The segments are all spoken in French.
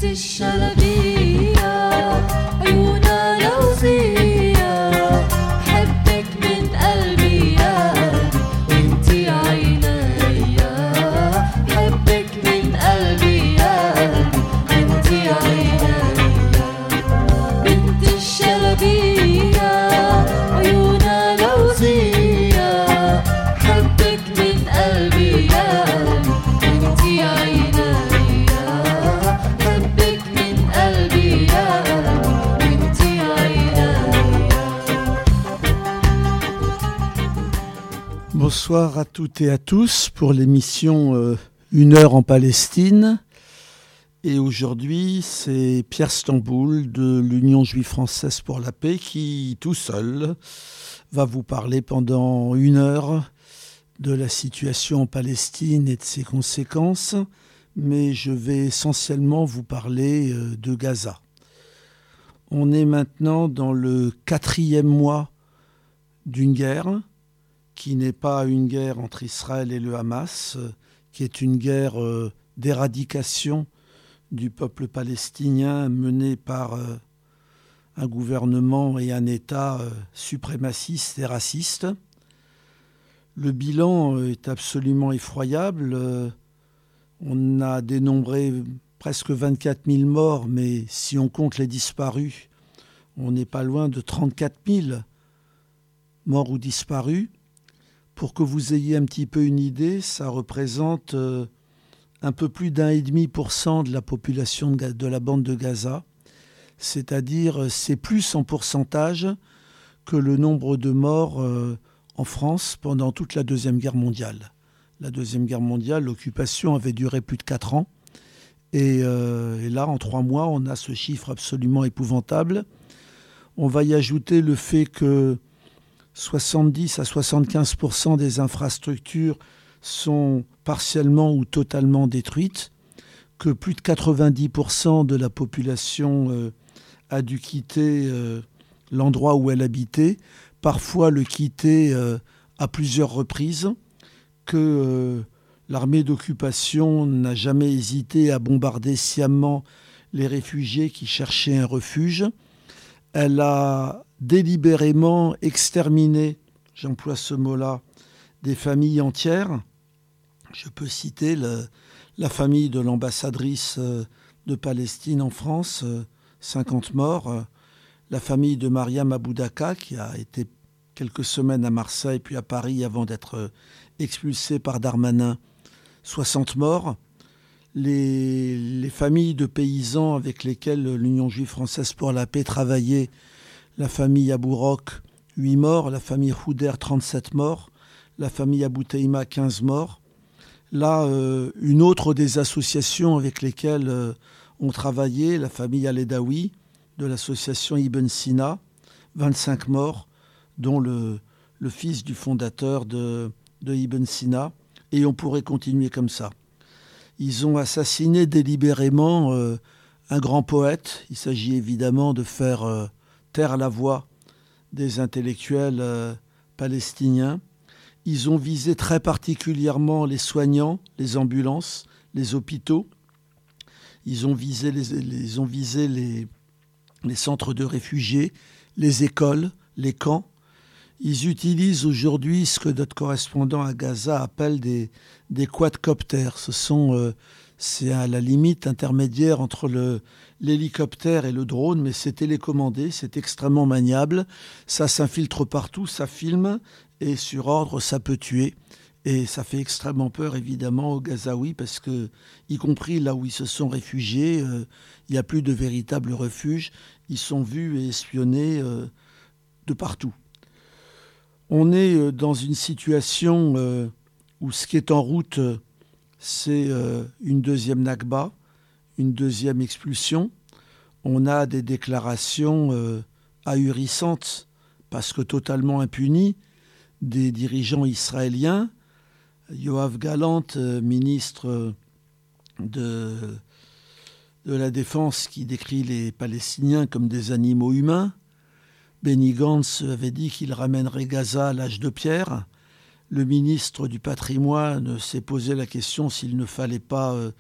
الشلبية عيونها لوزية حبك من قلبي يا قلبي انتي عينيا حبك من قلبي يا قلبي انتي عينيا بنت الشلبية عيونها لوزية حبك من قلبي يا قلبي انتي عينيا Bonsoir à toutes et à tous pour l'émission Une heure en Palestine. Et aujourd'hui, c'est Pierre Stamboul de l'Union juive française pour la paix qui, tout seul, va vous parler pendant une heure de la situation en Palestine et de ses conséquences. Mais je vais essentiellement vous parler de Gaza. On est maintenant dans le 4e mois d'une guerre qui n'est pas une guerre entre Israël et le Hamas, qui est une guerre d'éradication du peuple palestinien menée par un gouvernement et un État suprémacistes et racistes. Le bilan est absolument effroyable. On a dénombré presque 24 000 morts, mais si on compte les disparus, on n'est pas loin de 34 000 morts ou disparus. Pour que vous ayez un petit peu une idée, ça représente un peu plus d'1,5% de la population de la bande de Gaza. C'est-à-dire, c'est plus en pourcentage que le nombre de morts en France pendant toute la Deuxième Guerre mondiale. La Deuxième Guerre mondiale, l'occupation avait duré plus de 4 ans. Et là, en 3 mois, on a ce chiffre absolument épouvantable. On va y ajouter le fait que 70 à 75% des infrastructures sont partiellement ou totalement détruites, que plus de 90% de la population a dû quitter l'endroit où elle habitait, parfois le quitter à plusieurs reprises, que l'armée d'occupation n'a jamais hésité à bombarder sciemment les réfugiés qui cherchaient un refuge. Elle a délibérément exterminé, j'emploie ce mot-là, des familles entières. Je peux citer la famille de l'ambassadrice de Palestine en France, 50 morts, la famille de Mariam Aboudaka, qui a été quelques semaines à Marseille puis à Paris avant d'être expulsée par Darmanin, 60 morts. Les familles de paysans avec lesquelles l'Union juive française pour la paix travaillait, la famille Abourok, 8 morts, la famille Houder, 37 morts, la famille Abou Teima, 15 morts. Là, une autre des associations avec lesquelles on travaillait, la famille Aledaoui, de l'association Ibn Sina, 25 morts, dont le fils du fondateur de Ibn Sina. Et on pourrait continuer comme ça. Ils ont assassiné délibérément un grand poète. Il s'agit évidemment de faire taire la voix des intellectuels palestiniens. Ils ont visé très particulièrement les soignants, les ambulances, les hôpitaux. Ils ont visé les centres de réfugiés, les écoles, les camps. Ils utilisent aujourd'hui ce que notre correspondant à Gaza appelle des quadcoptères. C'est à la limite intermédiaire entre l'hélicoptère et le drone, mais c'est télécommandé, c'est extrêmement maniable. Ça s'infiltre partout, ça filme, et sur ordre, ça peut tuer. Et ça fait extrêmement peur, évidemment, aux Gazaouis, parce que, y compris là où ils se sont réfugiés, il n'y a plus de véritable refuge. Ils sont vus et espionnés de partout. On est dans une situation où ce qui est en route, c'est une deuxième Nakba, une deuxième expulsion. On a des déclarations ahurissantes, parce que totalement impunies, des dirigeants israéliens. Yoav Gallant, ministre de la Défense, qui décrit les Palestiniens comme des animaux humains. Benny Gantz avait dit qu'il ramènerait Gaza à l'âge de pierre. Le ministre du Patrimoine s'est posé la question s'il ne fallait pas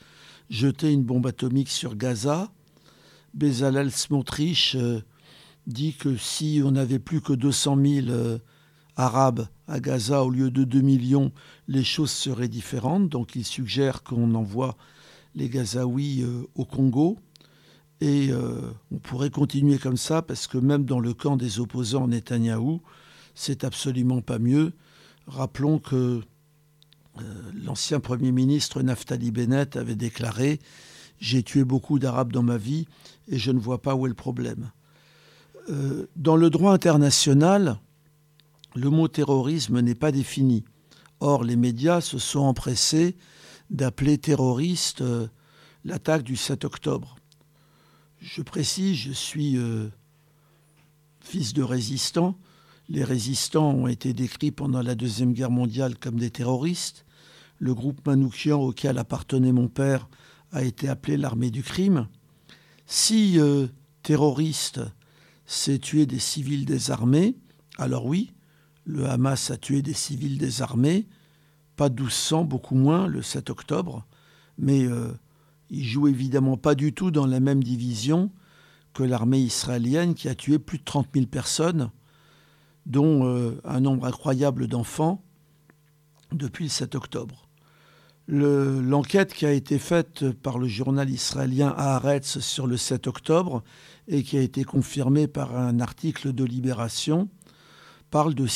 jeter une bombe atomique sur Gaza. Bezalel Smotrich dit que si on n'avait plus que 200 000 Arabes à Gaza au lieu de 2 millions, les choses seraient différentes. Donc il suggère qu'on envoie les Gazaouis au Congo. Et on pourrait continuer comme ça parce que même dans le camp des opposants Netanyahou, c'est absolument pas mieux. Rappelons que l'ancien Premier ministre Naftali Bennett avait déclaré « J'ai tué beaucoup d'Arabes dans ma vie et je ne vois pas où est le problème ». Dans le droit international, le mot terrorisme n'est pas défini. Or, les médias se sont empressés d'appeler terroriste l'attaque du 7 octobre. Je précise, je suis fils de résistant. Les résistants ont été décrits pendant la Deuxième Guerre mondiale comme des terroristes. Le groupe Manouchian auquel appartenait mon père a été appelé l'armée du crime. Si terroriste, c'est tuer des civils désarmés, alors oui, le Hamas a tué des civils désarmés, pas 1200, beaucoup moins, le 7 octobre, mais il joue évidemment pas du tout dans la même division que l'armée israélienne qui a tué plus de 30 000 personnes, dont un nombre incroyable d'enfants, depuis le 7 octobre. L'enquête qui a été faite par le journal israélien Haaretz sur le 7 octobre et qui a été confirmée par un article de Libération parle de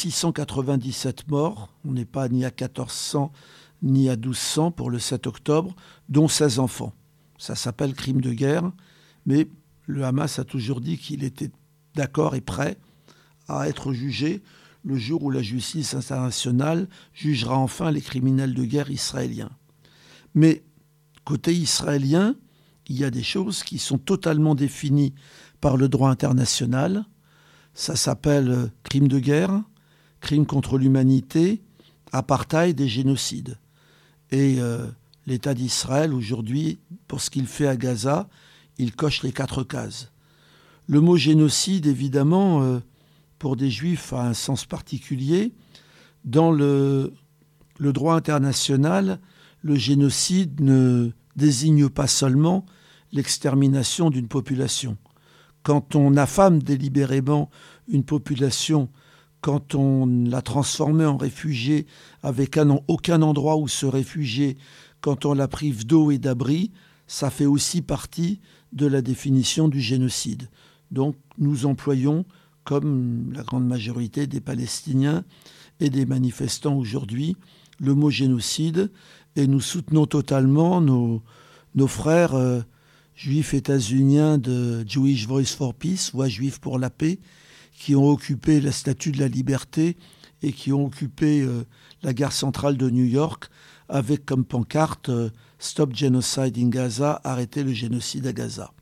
697 morts. On n'est pas ni à 1400 ni à 1200 pour le 7 octobre, dont 16 enfants. Ça s'appelle crime de guerre, mais le Hamas a toujours dit qu'il était d'accord et prêt à être jugé le jour où la justice internationale jugera enfin les criminels de guerre israéliens. Mais côté israélien, il y a des choses qui sont totalement définies par le droit international. Ça s'appelle crime de guerre, crime contre l'humanité, apartheid et génocide. Et l'État d'Israël, aujourd'hui, pour ce qu'il fait à Gaza, il coche les 4 cases. Le mot génocide, évidemment, pour des Juifs, a un sens particulier. Dans le droit international, le génocide ne désigne pas seulement l'extermination d'une population. Quand on affame délibérément une population, quand on l'a transformée en réfugié avec aucun endroit où se réfugier, quand on la prive d'eau et d'abri, ça fait aussi partie de la définition du génocide. Donc nous employons, comme la grande majorité des Palestiniens et des manifestants aujourd'hui, le mot génocide, et nous soutenons totalement nos frères juifs états-uniens de Jewish Voice for Peace, Voix juive pour la paix, qui ont occupé la Statue de la Liberté et qui ont occupé la gare centrale de New York avec comme pancarte Stop Genocide in Gaza, arrêtez le génocide à Gaza.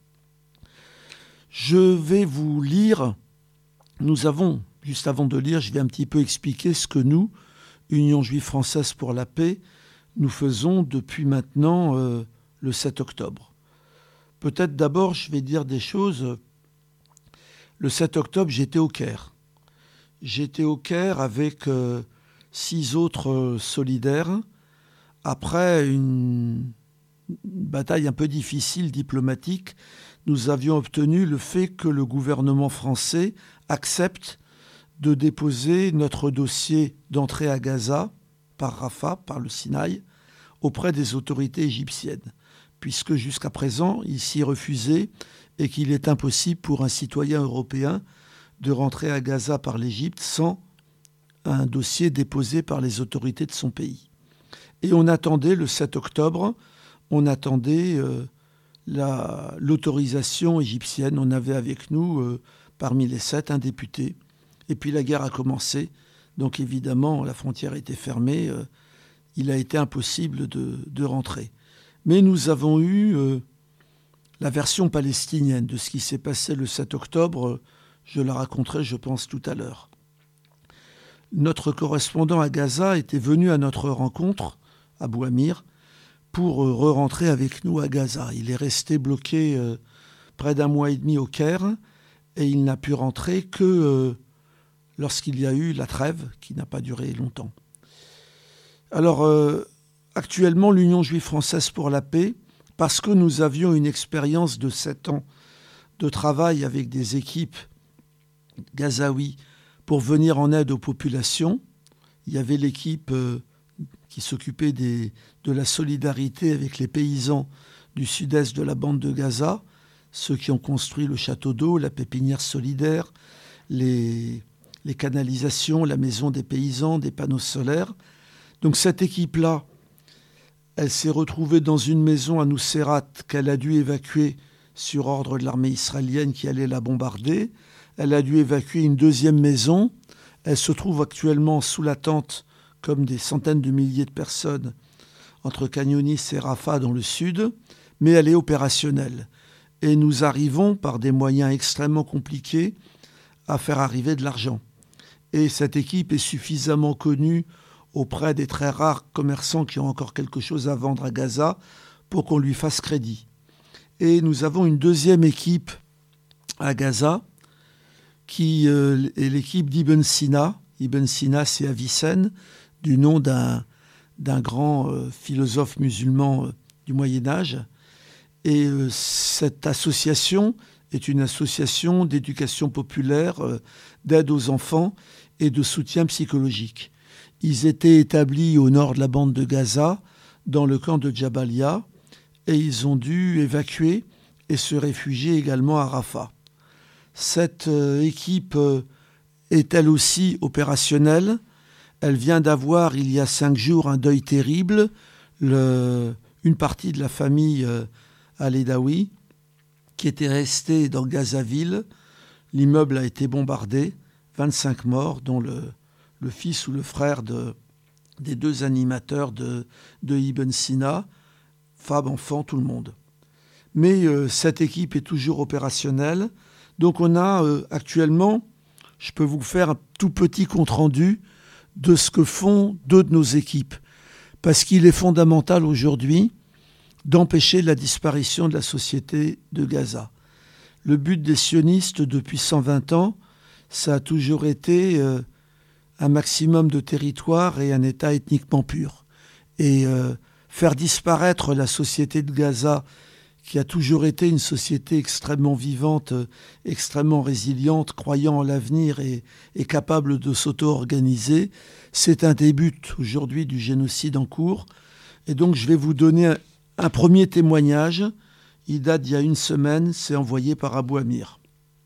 Je vais vous lire, juste avant de lire, je vais un petit peu expliquer ce que nous, Union juive française pour la paix, nous faisons depuis maintenant le 7 octobre. Peut-être d'abord, je vais dire des choses. Le 7 octobre, j'étais au Caire. J'étais au Caire avec 6 autres solidaires après une bataille un peu difficile, diplomatique. Nous avions obtenu le fait que le gouvernement français accepte de déposer notre dossier d'entrée à Gaza par Rafah, par le Sinaï, auprès des autorités égyptiennes, puisque jusqu'à présent, il s'y refusait et qu'il est impossible pour un citoyen européen de rentrer à Gaza par l'Égypte sans un dossier déposé par les autorités de son pays. Et on attendait, le 7 octobre, on attendait l'autorisation égyptienne. On avait avec nous, parmi les 7, un député. Et puis la guerre a commencé. Donc évidemment, la frontière était fermée. Il a été impossible de rentrer. Mais nous avons eu la version palestinienne de ce qui s'est passé le 7 octobre. Je la raconterai, je pense, tout à l'heure. Notre correspondant à Gaza était venu à notre rencontre, à Abou Amir, pour re-rentrer avec nous à Gaza. Il est resté bloqué près d'1 mois et demi au Caire et il n'a pu rentrer que lorsqu'il y a eu la trêve, qui n'a pas duré longtemps. Alors, actuellement, l'Union juive française pour la paix parce que nous avions une expérience de 7 ans de travail avec des équipes gazaouis pour venir en aide aux populations. Il y avait l'équipe qui s'occupait de la solidarité avec les paysans du sud-est de la bande de Gaza, ceux qui ont construit le château d'eau, la pépinière solidaire, les canalisations, la maison des paysans, des panneaux solaires. Donc cette équipe-là, elle s'est retrouvée dans une maison à Nuseirat qu'elle a dû évacuer sur ordre de l'armée israélienne qui allait la bombarder. Elle a dû évacuer une deuxième maison. Elle se trouve actuellement sous la tente, comme des centaines de milliers de personnes, entre Khan Younis et Rafah dans le sud, mais elle est opérationnelle. Et nous arrivons, par des moyens extrêmement compliqués, à faire arriver de l'argent. Et cette équipe est suffisamment connue auprès des très rares commerçants qui ont encore quelque chose à vendre à Gaza pour qu'on lui fasse crédit. Et nous avons une deuxième équipe à Gaza qui est l'équipe d'Ibn Sina. Ibn Sina, c'est Avicenne, du nom d'un grand philosophe musulman du Moyen-Âge. Et cette association est une association d'éducation populaire, d'aide aux enfants et de soutien psychologique. Ils étaient établis au nord de la bande de Gaza, dans le camp de Jabalia, et ils ont dû évacuer et se réfugier également à Rafah. Cette équipe est elle aussi opérationnelle. Elle vient d'avoir, il y a 5 jours, un deuil terrible. Une partie de la famille Al-Edawi, qui était restée dans Gazaville. L'immeuble a été bombardé, 25 morts, dont le fils ou le frère des 2 animateurs de Ibn Sina, femmes, enfants, tout le monde. Mais cette équipe est toujours opérationnelle. Donc on a actuellement, je peux vous faire un tout petit compte-rendu de ce que font 2 de nos équipes. Parce qu'il est fondamental aujourd'hui d'empêcher la disparition de la société de Gaza. Le but des sionistes depuis 120 ans, ça a toujours été un maximum de territoire et un État ethniquement pur. Et faire disparaître la société de Gaza, qui a toujours été une société extrêmement vivante, extrêmement résiliente, croyant en l'avenir et capable de s'auto-organiser, c'est un des buts aujourd'hui du génocide en cours. Et donc je vais vous donner un premier témoignage. Il date d'il y a 1 semaine, c'est envoyé par Abou Amir.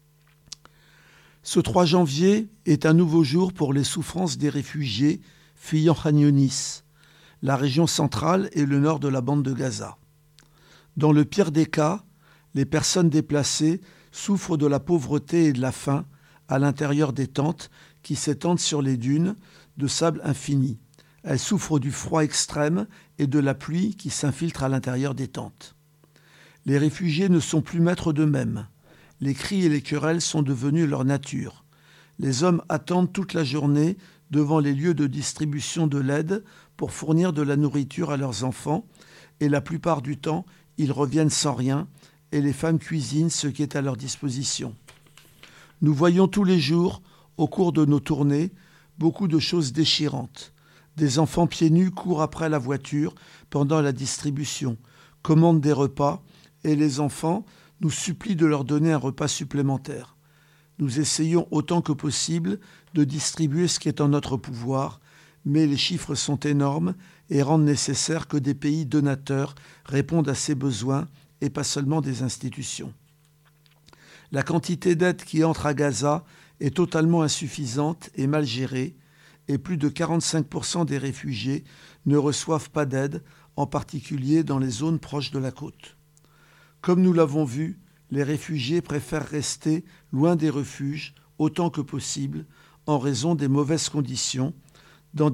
Ce 3 janvier est un nouveau jour pour les souffrances des réfugiés fuyant Khan Younis, la région centrale et le nord de la bande de Gaza. Dans le pire des cas, les personnes déplacées souffrent de la pauvreté et de la faim à l'intérieur des tentes qui s'étendent sur les dunes de sable infini. Elles souffrent du froid extrême et de la pluie qui s'infiltre à l'intérieur des tentes. Les réfugiés ne sont plus maîtres d'eux-mêmes. Les cris et les querelles sont devenus leur nature. Les hommes attendent toute la journée devant les lieux de distribution de l'aide pour fournir de la nourriture à leurs enfants et la plupart du temps, ils reviennent sans rien et les femmes cuisinent ce qui est à leur disposition. Nous voyons tous les jours, au cours de nos tournées, beaucoup de choses déchirantes. Des enfants pieds nus courent après la voiture pendant la distribution, commandent des repas et les enfants nous supplient de leur donner un repas supplémentaire. Nous essayons autant que possible de distribuer ce qui est en notre pouvoir, mais les chiffres sont énormes et rendent nécessaire que des pays donateurs répondent à ces besoins et pas seulement des institutions. La quantité d'aide qui entre à Gaza est totalement insuffisante et mal gérée et plus de 45% des réfugiés ne reçoivent pas d'aide, en particulier dans les zones proches de la côte. Comme nous l'avons vu, les réfugiés préfèrent rester loin des refuges autant que possible en raison des mauvaises conditions dans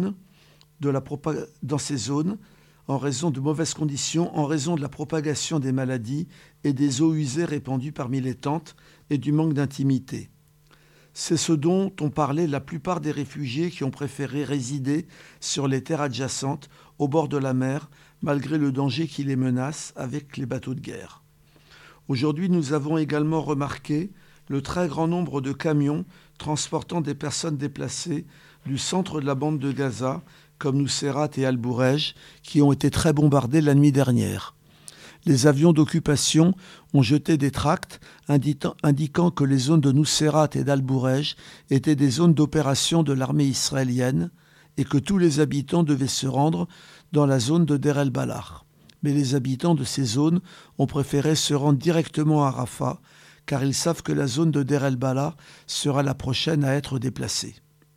ces zones, en raison de mauvaises conditions, en raison de la propagation des maladies et des eaux usées répandues parmi les tentes et du manque d'intimité. C'est ce dont ont parlé la plupart des réfugiés qui ont préféré résider sur les terres adjacentes, au bord de la mer, malgré le danger qui les menace avec les bateaux de guerre. Aujourd'hui, nous avons également remarqué le très grand nombre de camions transportant des personnes déplacées du centre de la bande de Gaza, comme Nuseirat et Al-Bourej, qui ont été très bombardés la nuit dernière. Les avions d'occupation ont jeté des tracts indiquant que les zones de Nuseirat et d'Al-Bourej étaient des zones d'opération de l'armée israélienne et que tous les habitants devaient se rendre dans la zone de Deir el-Balah. Mais les habitants de ces zones ont préféré se rendre directement à Rafah car ils savent que la zone de Deir el-Balah sera la prochaine à être déplacée.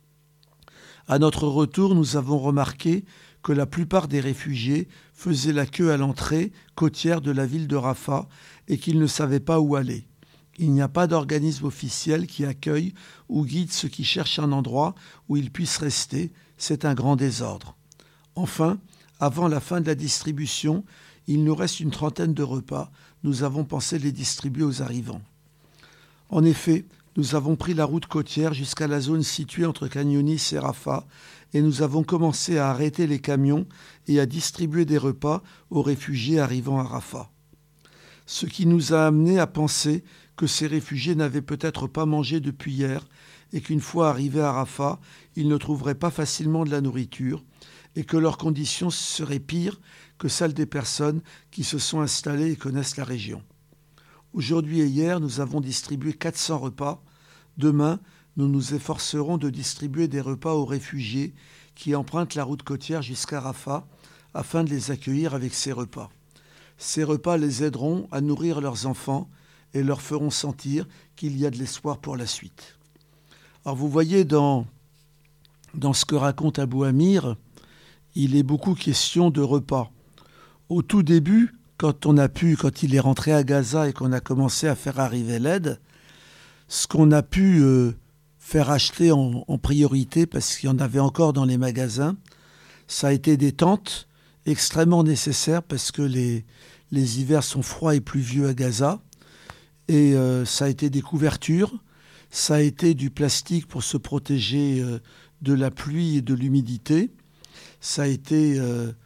À notre retour, nous avons remarqué que la plupart des réfugiés faisaient la queue à l'entrée côtière de la ville de Rafah et qu'ils ne savaient pas où aller. Il n'y a pas d'organisme officiel qui accueille ou guide ceux qui cherchent un endroit où ils puissent rester. C'est un grand désordre. Enfin, avant la fin de la distribution, il nous reste une trentaine de repas. Nous avons pensé les distribuer aux arrivants. En effet, nous avons pris la route côtière jusqu'à la zone située entre Khan Younis et Rafah et nous avons commencé à arrêter les camions et à distribuer des repas aux réfugiés arrivant à Rafah. Ce qui nous a amenés à penser que ces réfugiés n'avaient peut-être pas mangé depuis hier et qu'une fois arrivés à Rafah, ils ne trouveraient pas facilement de la nourriture et que leurs conditions seraient pires que celles des personnes qui se sont installées et connaissent la région. Aujourd'hui et hier, nous avons distribué 400 repas. Demain, nous nous efforcerons de distribuer des repas aux réfugiés qui empruntent la route côtière jusqu'à Rafah afin de les accueillir avec ces repas. Ces repas les aideront à nourrir leurs enfants et leur feront sentir qu'il y a de l'espoir pour la suite. Alors vous voyez dans ce que raconte Abou Amir, il est beaucoup question de repas. Au tout début, quand il est rentré à Gaza et qu'on a commencé à faire arriver l'aide, ce qu'on a pu faire acheter en priorité, parce qu'il y en avait encore dans les magasins, ça a été des tentes extrêmement nécessaires parce que les hivers sont froids et pluvieux à Gaza. Et ça a été des couvertures, ça a été du plastique pour se protéger de la pluie et de l'humidité, ça a été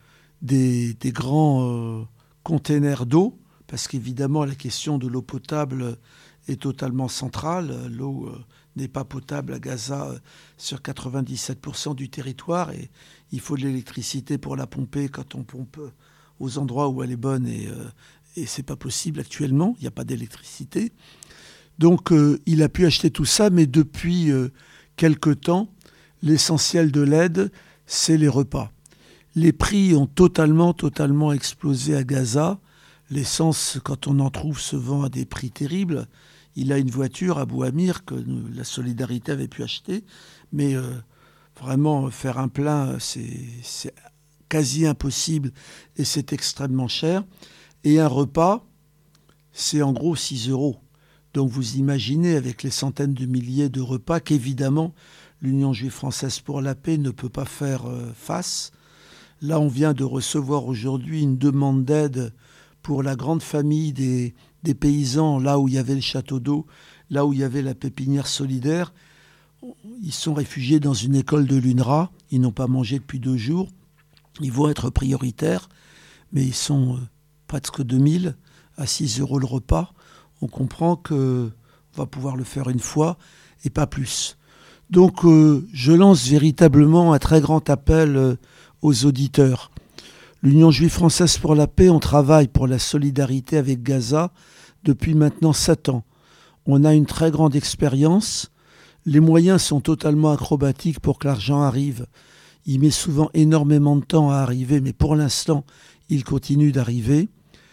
des grands containers d'eau, parce qu'évidemment la question de l'eau potable est totalement centrale. L'eau n'est pas potable à Gaza sur 97% du territoire et il faut de l'électricité pour la pomper quand on pompe aux endroits où elle est bonne et c'est pas possible actuellement, il n'y a pas d'électricité. Donc il a pu acheter tout ça, mais depuis quelque temps, l'essentiel de l'aide, c'est les repas. Les prix ont totalement explosé à Gaza. L'essence, quand on en trouve, se vend à des prix terribles. Il a une voiture, Abou Amir, que la Solidarité avait pu acheter. Mais vraiment, faire un plein, c'est quasi impossible et c'est extrêmement cher. Et un repas, c'est en gros 6 €. Donc vous imaginez, avec les centaines de milliers de repas, qu'évidemment, l'Union juive française pour la paix ne peut pas faire face. Là, on vient de recevoir aujourd'hui une demande d'aide pour la grande famille des paysans, là où il y avait le château d'eau, là où il y avait la pépinière solidaire. Ils sont réfugiés dans une école de l'UNRWA. Ils n'ont pas mangé depuis 2 jours. Ils vont être prioritaires, mais ils sont presque 2000 à 6 € le repas. On comprend qu'on va pouvoir le faire une fois et pas plus. Donc, je lance véritablement un très grand appel aux auditeurs. L'Union juive française pour la paix, on travaille pour la solidarité avec Gaza depuis maintenant 7 ans. On a une très grande expérience. Les moyens sont totalement acrobatiques pour que l'argent arrive. Il met souvent énormément de temps à arriver, mais pour l'instant, il continue d'arriver.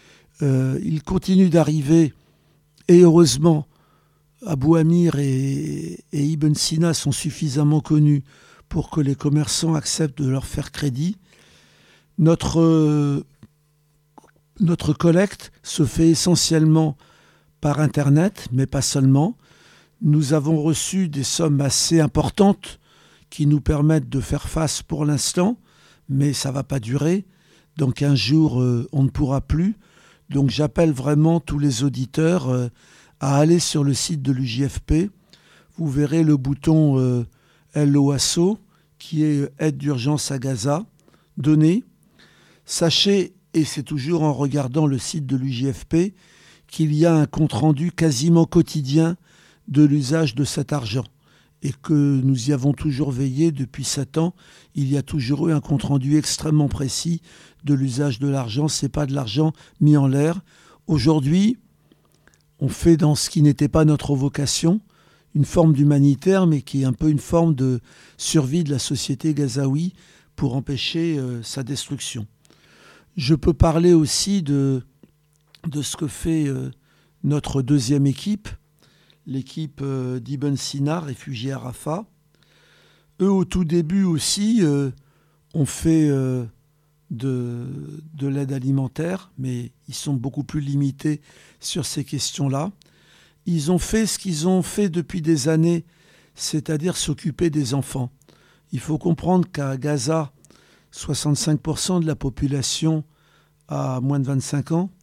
Et heureusement, Abou Amir et Ibn Sina sont suffisamment connus pour que les commerçants acceptent de leur faire crédit. Notre collecte se fait essentiellement par Internet, mais pas seulement. Nous avons reçu des sommes assez importantes qui nous permettent de faire face pour l'instant, mais ça ne va pas durer. Dans 15 jours, on ne pourra plus. Donc j'appelle vraiment tous les auditeurs à aller sur le site de l'UJFP. Vous verrez le bouton LOASO, qui est aide d'urgence à Gaza, donné. Sachez, et c'est toujours en regardant le site de l'UJFP, qu'il y a un compte-rendu quasiment quotidien de l'usage de cet argent. et que nous y avons toujours veillé depuis 7 ans. Il y a toujours eu un compte-rendu extrêmement précis de l'usage de l'argent. Ce n'est pas de l'argent mis en l'air. Aujourd'hui, on fait dans ce qui n'était pas notre vocation, une forme d'humanitaire, mais qui est un peu une forme de survie de la société gazaoui pour empêcher sa destruction. Je peux parler aussi de ce que fait notre deuxième équipe, l'équipe d'Ibn Sina, réfugiés à Rafah. Eux, au tout début aussi, ont fait de l'aide alimentaire, mais ils sont beaucoup plus limités sur ces questions-là. Ils ont fait ce qu'ils ont fait depuis des années, c'est-à-dire s'occuper des enfants. Il faut comprendre qu'à Gaza, 65% de la population a moins de 25 ans,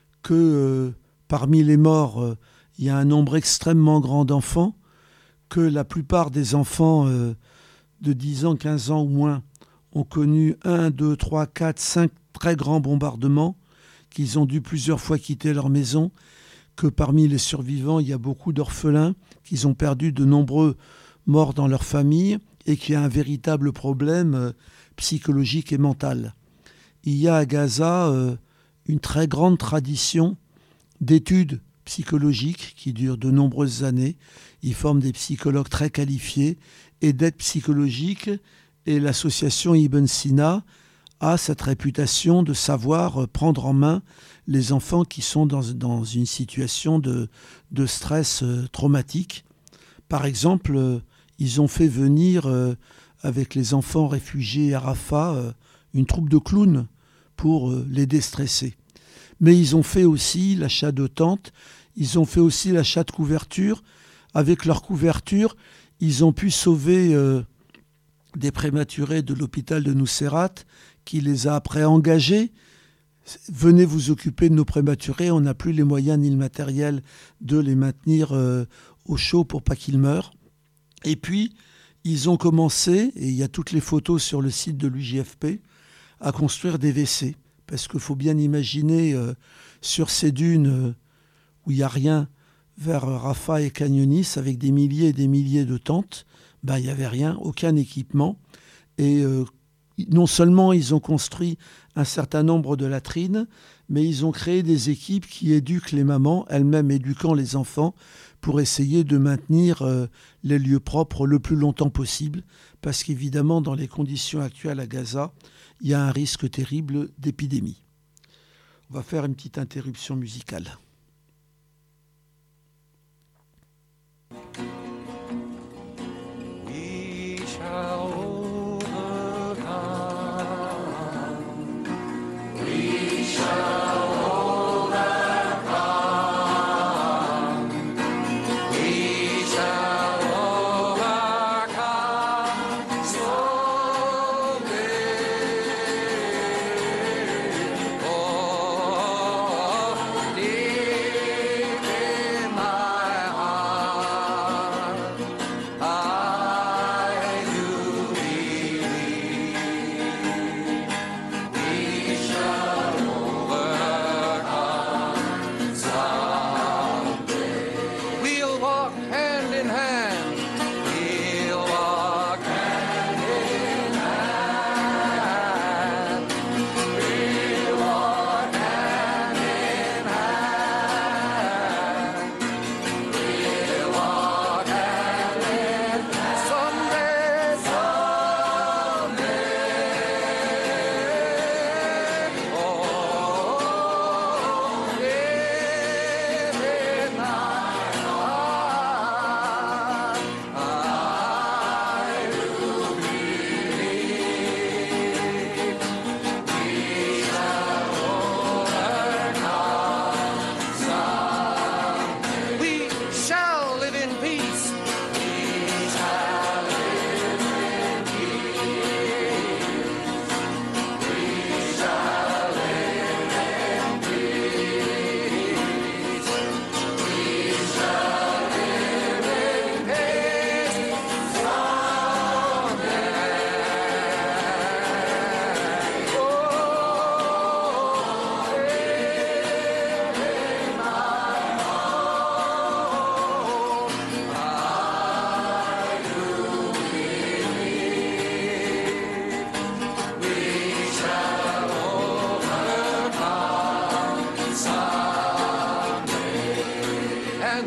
que parmi les morts, il y a un nombre extrêmement grand d'enfants, que la plupart des enfants de 10 ans, 15 ans ou moins ont connu 1, 2, 3, 4, 5 très grands bombardements, qu'ils ont dû plusieurs fois quitter leur maison, que parmi les survivants, il y a beaucoup d'orphelins, qu'ils ont perdu de nombreux morts dans leur famille et qu'il y a un véritable problème psychologique et mental. Il y a à Gaza une très grande tradition d'études psychologiques qui durent de nombreuses années. Ils forment des psychologues très qualifiés et d'aide psychologique. Et l'association Ibn Sina a cette réputation de savoir prendre en main les enfants qui sont dans une situation de stress traumatique. Par exemple, ils ont fait venir avec les enfants réfugiés à Rafah une troupe de clowns pour les déstresser. Mais ils ont fait aussi l'achat de tentes, ils ont fait aussi l'achat de couvertures. Avec leur couverture, ils ont pu sauver des prématurés de l'hôpital de Nuseirat, qui les a après engagés. Venez vous occuper de nos prématurés, on n'a plus les moyens ni le matériel de les maintenir au chaud pour pas qu'ils meurent. Et puis, ils ont commencé, et il y a toutes les photos sur le site de l'UJFP, à construire des WC. Parce qu'il faut bien imaginer, sur ces dunes où il n'y a rien, vers Rafah et Khan Younis, avec des milliers et des milliers de tentes, il n'y avait rien, aucun équipement. Et non seulement ils ont construit un certain nombre de latrines, mais ils ont créé des équipes qui éduquent les mamans, elles-mêmes éduquant les enfants, pour essayer de maintenir les lieux propres le plus longtemps possible. Parce qu'évidemment, dans les conditions actuelles à Gaza, il y a un risque terrible d'épidémie. On va faire une petite interruption musicale. Yeah.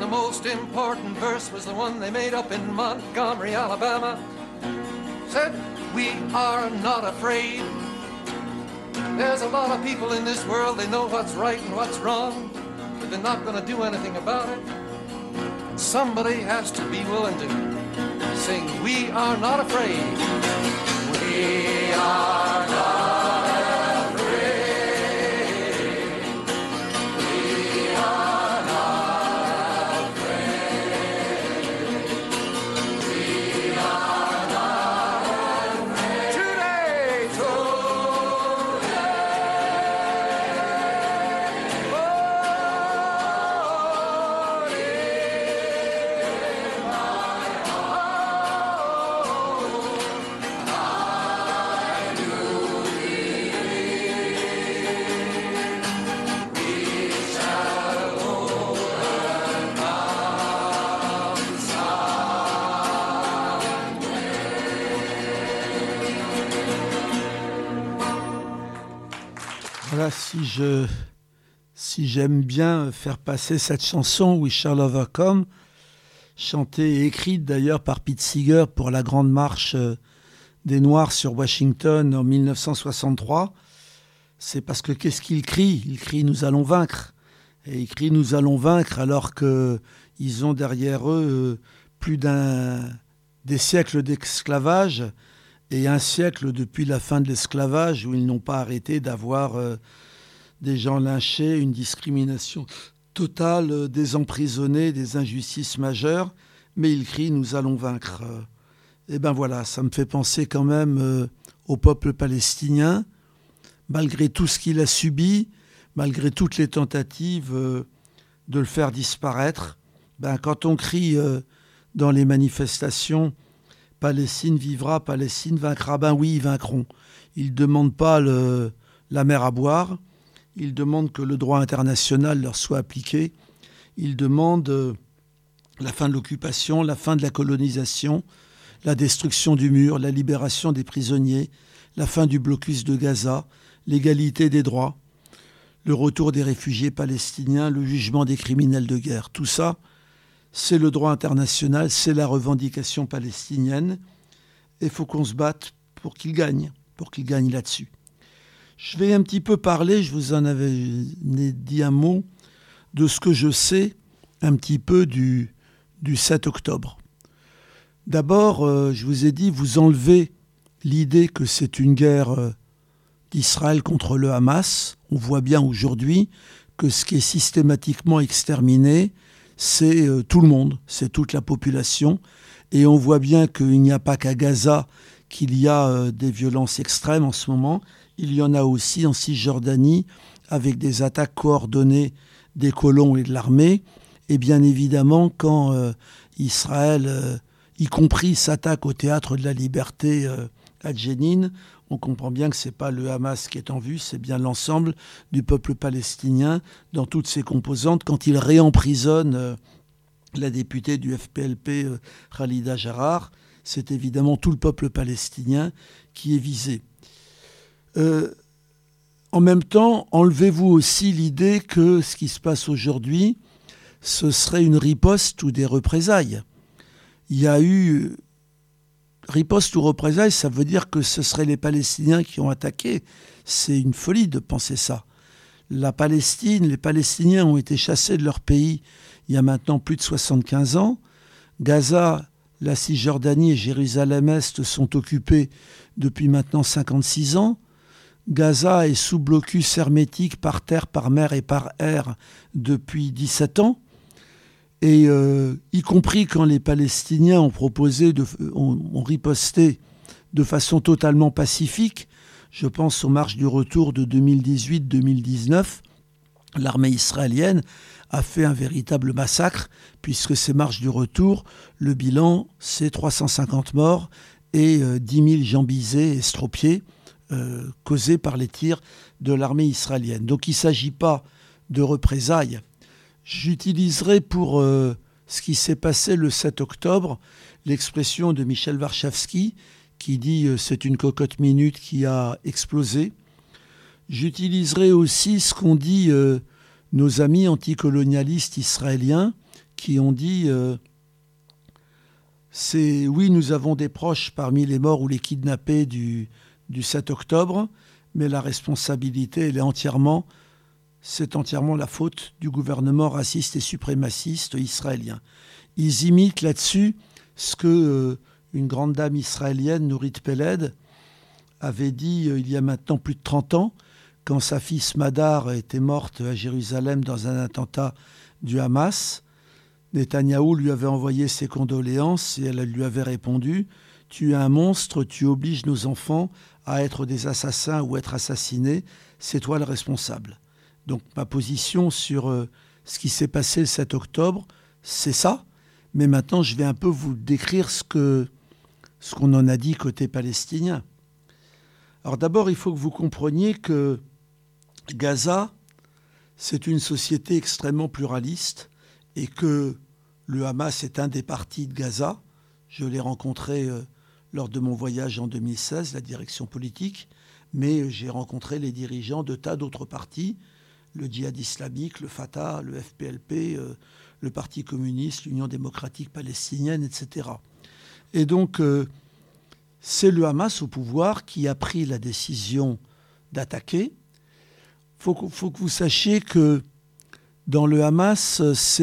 the most important verse was the one they made up in Montgomery, Alabama. Said, we are not afraid. There's a lot of people in this world, they know what's right and what's wrong, but they're not going to do anything about it. Somebody has to be willing to sing, we are not afraid. We are not afraid. We are not afraid. We are not afraid. Today, Voilà, si j'aime bien faire passer cette chanson We Shall Overcome, chantée et écrite d'ailleurs par Pete Seeger pour la grande marche des Noirs sur Washington en 1963, c'est parce que qu'est-ce qu'il crie ? Il crie « Nous allons vaincre ». Et il crie « Nous allons vaincre » alors qu'ils ont derrière eux plus des siècles d'esclavage et un siècle depuis la fin de l'esclavage où ils n'ont pas arrêté d'avoir des gens lynchés, une discrimination totale, des emprisonnés, des injustices majeures. Mais ils crient « Nous allons vaincre ». Et ben voilà, ça me fait penser quand même au peuple palestinien, malgré tout ce qu'il a subi, malgré toutes les tentatives de le faire disparaître. Ben, quand on crie dans les manifestations « Palestine vivra, Palestine vaincra », ben oui, ils vaincront. Ils ne demandent pas la mer à boire, ils demandent que le droit international leur soit appliqué, ils demandent la fin de l'occupation, la fin de la colonisation, la destruction du mur, la libération des prisonniers, la fin du blocus de Gaza, l'égalité des droits, le retour des réfugiés palestiniens, le jugement des criminels de guerre. Tout ça, c'est le droit international, c'est la revendication palestinienne. Et il faut qu'on se batte pour qu'il gagne là-dessus. Je vais un petit peu parler, je vous en avais dit un mot, de ce que je sais un petit peu du 7 octobre. D'abord, je vous ai dit, vous enlevez l'idée que c'est une guerre d'Israël contre le Hamas. On voit bien aujourd'hui que ce qui est systématiquement exterminé, c'est tout le monde, c'est toute la population. Et on voit bien qu'il n'y a pas qu'à Gaza qu'il y a des violences extrêmes en ce moment. Il y en a aussi en Cisjordanie avec des attaques coordonnées des colons et de l'armée. Et bien évidemment, quand Israël, y compris, s'attaque au théâtre de la liberté à Jenin, on comprend bien que ce n'est pas le Hamas qui est en vue, c'est bien l'ensemble du peuple palestinien dans toutes ses composantes. Quand il réemprisonne la députée du FPLP, Khalida Jarrar, c'est évidemment tout le peuple palestinien qui est visé. En même temps, enlevez-vous aussi l'idée que ce qui se passe aujourd'hui, ce serait une riposte ou des représailles. Il y a eu riposte ou représailles, ça veut dire que ce seraient les Palestiniens qui ont attaqué. C'est une folie de penser ça. La Palestine, les Palestiniens ont été chassés de leur pays il y a maintenant plus de 75 ans. Gaza, la Cisjordanie et Jérusalem-Est sont occupés depuis maintenant 56 ans. Gaza est sous blocus hermétique par terre, par mer et par air depuis 17 ans. Et y compris quand les Palestiniens ont riposté de façon totalement pacifique, je pense aux marches du retour de 2018-2019, l'armée israélienne a fait un véritable massacre, puisque ces marches du retour, le bilan, c'est 350 morts et 10 000 jambisés et estropiés causés par les tirs de l'armée israélienne. Donc il ne s'agit pas de représailles. J'utiliserai pour ce qui s'est passé le 7 octobre l'expression de Michel Warschawski qui dit « c'est une cocotte minute qui a explosé ». J'utiliserai aussi ce qu'ont dit nos amis anticolonialistes israéliens qui ont dit oui, nous avons des proches parmi les morts ou les kidnappés du 7 octobre, mais la responsabilité, c'est entièrement la faute du gouvernement raciste et suprémaciste israélien. Ils imitent là-dessus ce que une grande dame israélienne, Nourit Peled, avait dit il y a maintenant plus de 30 ans, quand sa fille Smadar était morte à Jérusalem dans un attentat du Hamas. Netanyahou lui avait envoyé ses condoléances et elle lui avait répondu « Tu es un monstre, tu obliges nos enfants à être des assassins ou être assassinés, c'est toi le responsable. » Donc ma position sur ce qui s'est passé le 7 octobre, c'est ça. Mais maintenant, je vais un peu vous décrire ce qu'on en a dit côté palestinien. Alors d'abord, il faut que vous compreniez que Gaza, c'est une société extrêmement pluraliste et que le Hamas est un des partis de Gaza. Je l'ai rencontré lors de mon voyage en 2016, la direction politique, mais j'ai rencontré les dirigeants de tas d'autres partis, le djihad islamique, le Fatah, le FPLP, le Parti communiste, l'Union démocratique palestinienne, etc. Et donc, c'est le Hamas au pouvoir qui a pris la décision d'attaquer. Faut que vous sachiez que dans le Hamas,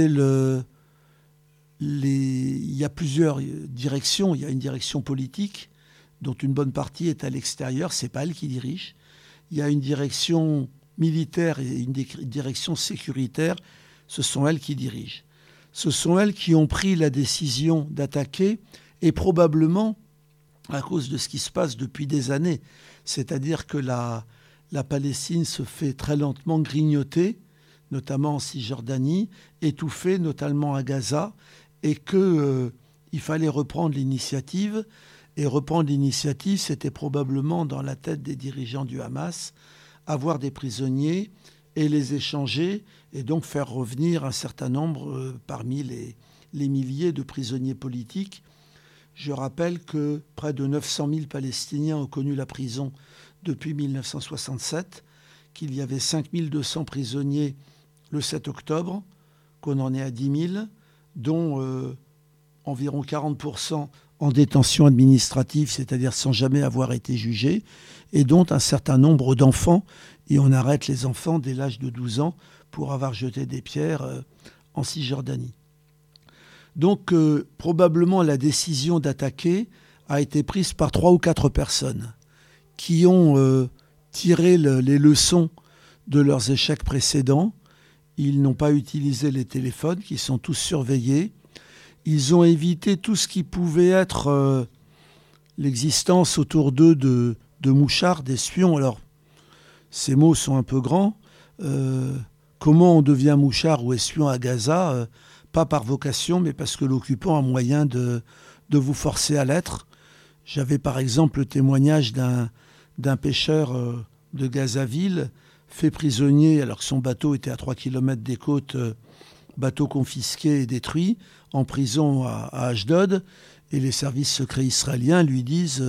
il y a plusieurs directions. Il y a une direction politique dont une bonne partie est à l'extérieur. C'est pas elle qui dirige. Il y a une direction militaire et une direction sécuritaire. Ce sont elles qui dirigent. Ce sont elles qui ont pris la décision d'attaquer et probablement à cause de ce qui se passe depuis des années. C'est-à-dire que la Palestine se fait très lentement grignoter, notamment en Cisjordanie, étouffée, notamment à Gaza, et qu'il fallait reprendre l'initiative. Et reprendre l'initiative, c'était probablement dans la tête des dirigeants du Hamas, avoir des prisonniers et les échanger, et donc faire revenir un certain nombre parmi les milliers de prisonniers politiques. Je rappelle que près de 900 000 Palestiniens ont connu la prison depuis 1967, qu'il y avait 5 200 prisonniers le 7 octobre, qu'on en est à 10 000, dont environ 40% en détention administrative, c'est-à-dire sans jamais avoir été jugés, et dont un certain nombre d'enfants, et on arrête les enfants dès l'âge de 12 ans pour avoir jeté des pierres en Cisjordanie. Donc probablement la décision d'attaquer a été prise par 3 ou 4 personnes qui ont tiré les leçons de leurs échecs précédents. Ils n'ont pas utilisé les téléphones qui sont tous surveillés. Ils ont évité tout ce qui pouvait être l'existence autour d'eux de mouchards, d'espions. Alors, ces mots sont un peu grands. Comment on devient mouchard ou espion à Gaza pas par vocation, mais parce que l'occupant a moyen de vous forcer à l'être. J'avais par exemple le témoignage d'un pêcheur de Gazaville, fait prisonnier alors que son bateau était à 3 km des côtes, bateau confisqué et détruit, en prison à Ashdod. Et les services secrets israéliens lui disent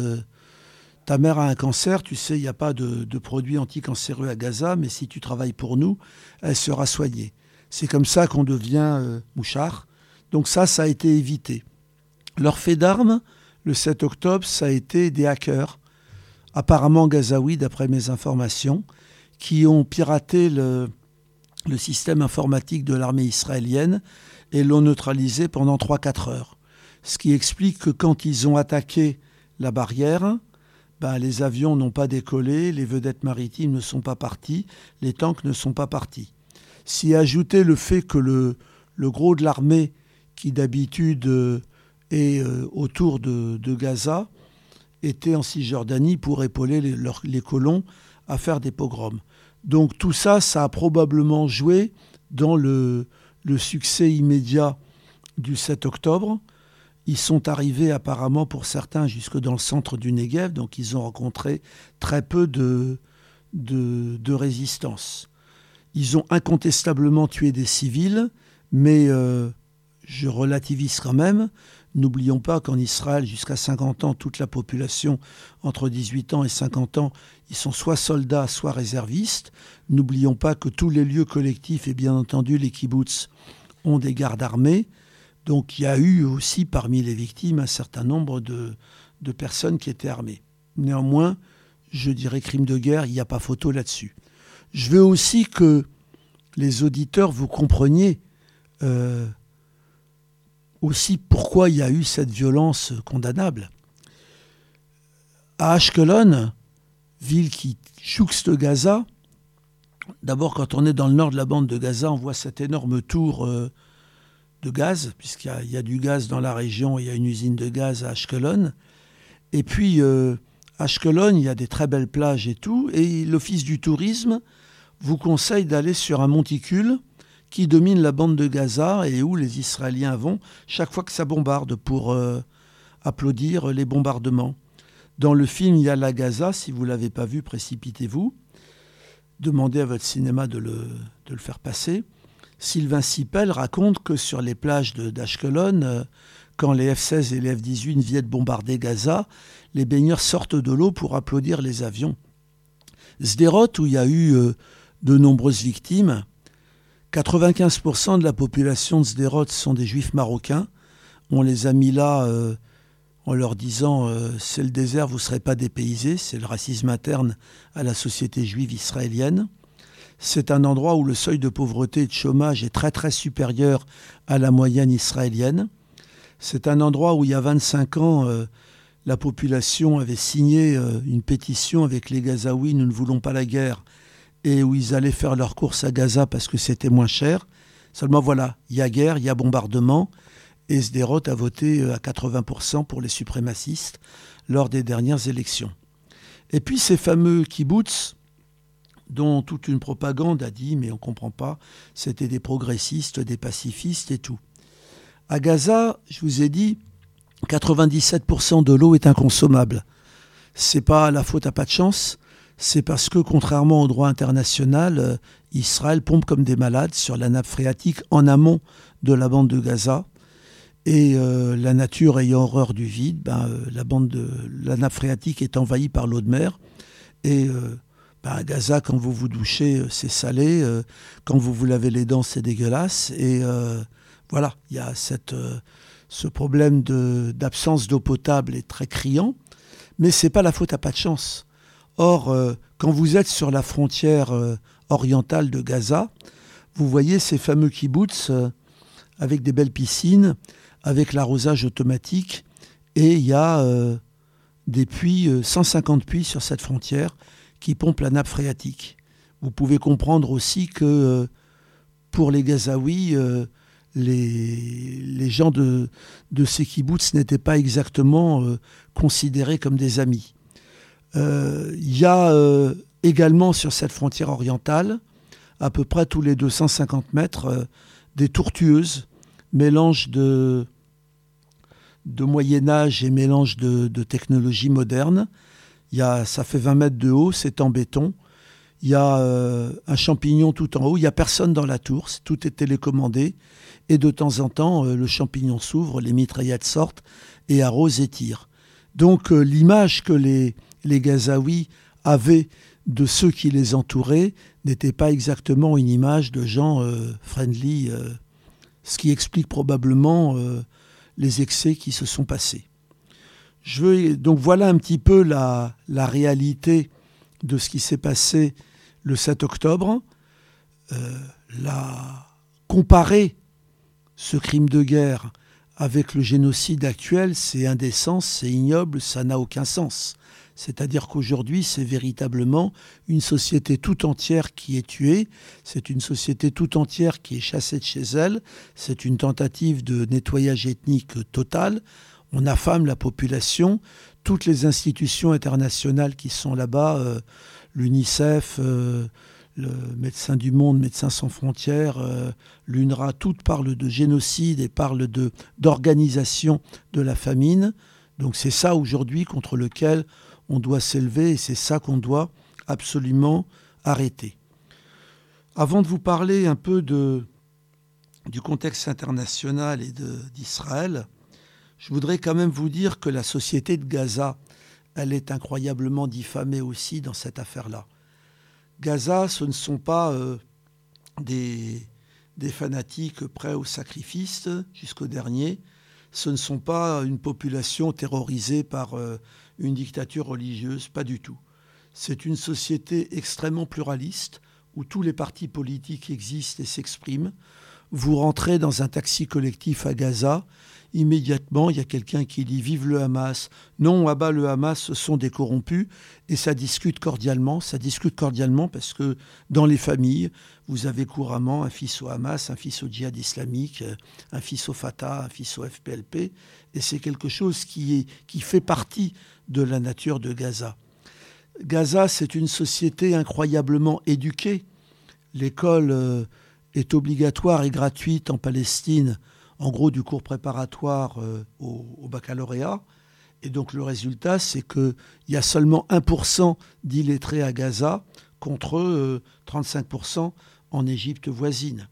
ta mère a un cancer, tu sais, il n'y a pas de produits anticancéreux à Gaza, mais si tu travailles pour nous, elle sera soignée. C'est comme ça qu'on devient mouchard. Donc ça a été évité. Leur fait d'armes, le 7 octobre, ça a été des hackers, apparemment gazaouis d'après mes informations, qui ont piraté le système informatique de l'armée israélienne et l'ont neutralisé pendant 3-4 heures. Ce qui explique que quand ils ont attaqué la barrière, les avions n'ont pas décollé, les vedettes maritimes ne sont pas parties, les tanks ne sont pas partis. S'y ajouter le fait que le gros de l'armée, qui d'habitude est autour de Gaza, était en Cisjordanie pour épauler les colons à faire des pogroms. Donc tout ça, ça a probablement joué dans le succès immédiat du 7 octobre. Ils sont arrivés apparemment pour certains jusque dans le centre du Negev, donc ils ont rencontré très peu de résistance. Ils ont incontestablement tué des civils, mais je relativise quand même. N'oublions pas qu'en Israël, jusqu'à 50 ans, toute la population entre 18 ans et 50 ans, ils sont soit soldats, soit réservistes. N'oublions pas que tous les lieux collectifs, et bien entendu les kibboutz, ont des gardes armés. Donc il y a eu aussi parmi les victimes un certain nombre de personnes qui étaient armées. Néanmoins, je dirais crime de guerre, il n'y a pas photo là-dessus. Je veux aussi que les auditeurs, vous compreniez aussi pourquoi il y a eu cette violence condamnable. À Ashkelon, ville qui jouxte Gaza, d'abord quand on est dans le nord de la bande de Gaza, on voit cette énorme tour de gaz, puisqu'il y a du gaz dans la région, il y a une usine de gaz à Ashkelon. Et puis, Ashkelon, il y a des très belles plages et tout, et l'Office du tourisme vous conseille d'aller sur un monticule qui domine la bande de Gaza et où les Israéliens vont chaque fois que ça bombarde pour applaudir les bombardements. Dans le film, il y a la Gaza, si vous ne l'avez pas vu, précipitez-vous. Demandez à votre cinéma de le faire passer. Sylvain Sipel raconte que sur les plages d'Ashkelon, quand les F-16 et les F-18 viennent bombarder Gaza, les baigneurs sortent de l'eau pour applaudir les avions. Sderot, où il y a eu de nombreuses victimes, 95% de la population de Sderot sont des juifs marocains. On les a mis là en leur disant c'est le désert, vous ne serez pas dépaysés. C'est le racisme interne à la société juive israélienne. C'est un endroit où le seuil de pauvreté et de chômage est très très supérieur à la moyenne israélienne. C'est un endroit où il y a 25 ans, la population avait signé une pétition avec les Gazaouis, nous ne voulons pas la guerre, et où ils allaient faire leurs courses à Gaza parce que c'était moins cher. Seulement voilà, il y a guerre, il y a bombardement, et Sderot a voté à 80% pour les suprémacistes lors des dernières élections. Et puis ces fameux kibbutz, dont toute une propagande a dit, mais on ne comprend pas, c'était des progressistes, des pacifistes et tout. À Gaza, je vous ai dit, 97% de l'eau est inconsommable. C'est pas la faute à pas de chance, c'est parce que, contrairement au droit international, Israël pompe comme des malades sur la nappe phréatique en amont de la bande de Gaza. Et la nature ayant horreur du vide, la nappe phréatique est envahie par l'eau de mer. Et à Gaza, quand vous vous douchez, c'est salé. Quand vous vous lavez les dents, c'est dégueulasse. Et voilà, il y a ce problème d'absence d'eau potable est très criant. Mais ce n'est pas la faute à pas de chance. Or, quand vous êtes sur la frontière orientale de Gaza, vous voyez ces fameux kibbutz avec des belles piscines, avec l'arrosage automatique. Et il y a des puits, 150 puits sur cette frontière qui pompent la nappe phréatique. Vous pouvez comprendre aussi que pour les Gazaouis, les gens de ces kibbutz n'étaient pas exactement considérés comme des amis. Il y a également sur cette frontière orientale, à peu près tous les 250 mètres, des tourtueuses, mélange de Moyen-Âge et mélange de technologie moderne. Ça fait 20 mètres de haut, c'est en béton. Il y a un champignon tout en haut, il n'y a personne dans la tour, tout est télécommandé. Et de temps en temps, le champignon s'ouvre, les mitraillettes sortent et arrosent et tirent. Donc l'image que les Gazaouis avaient de ceux qui les entouraient n'était pas exactement une image de gens friendly, ce qui explique probablement les excès qui se sont passés. Donc voilà un petit peu la réalité de ce qui s'est passé le 7 octobre. Comparer ce crime de guerre avec le génocide actuel, c'est indécent, c'est ignoble, ça n'a aucun sens. C'est-à-dire qu'aujourd'hui, c'est véritablement une société tout entière qui est tuée, c'est une société tout entière qui est chassée de chez elle, c'est une tentative de nettoyage ethnique total. On affame la population, toutes les institutions internationales qui sont là-bas, l'UNICEF, le Médecins du Monde, Médecins sans frontières, l'UNRWA, toutes parlent de génocide et parlent d'organisation de la famine. Donc c'est ça aujourd'hui contre lequel on doit s'élever et c'est ça qu'on doit absolument arrêter. Avant de vous parler un peu du contexte international et d'Israël, je voudrais quand même vous dire que la société de Gaza, elle est incroyablement diffamée aussi dans cette affaire-là. Gaza, ce ne sont pas des des fanatiques prêts au sacrifice jusqu'au dernier. Ce ne sont pas une population terrorisée par une dictature religieuse, pas du tout. C'est une société extrêmement pluraliste où tous les partis politiques existent et s'expriment. Vous rentrez dans un taxi collectif à Gaza, immédiatement, il y a quelqu'un qui dit « Vive le Hamas !» Non, à bas le Hamas, ce sont des corrompus. Et ça discute cordialement parce que dans les familles, vous avez couramment un fils au Hamas, un fils au djihad islamique, un fils au Fatah, un fils au FPLP. Et c'est quelque chose qui fait partie de la nature de Gaza. Gaza, c'est une société incroyablement éduquée. L'école est obligatoire et gratuite en Palestine, en gros du cours préparatoire au baccalauréat. Et donc le résultat, c'est qu'il y a seulement 1% d'illettrés à Gaza contre 35% en Égypte voisine.